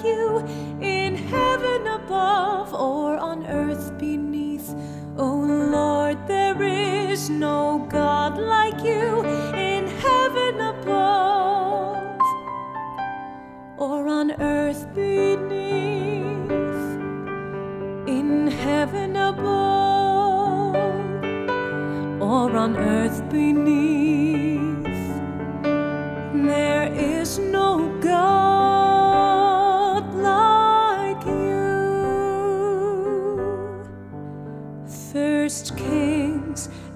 like you in heaven above or on earth beneath. O Lord, there is no God like you in heaven above or on earth beneath. In heaven above or on earth beneath, there is no God like you. 1 Kings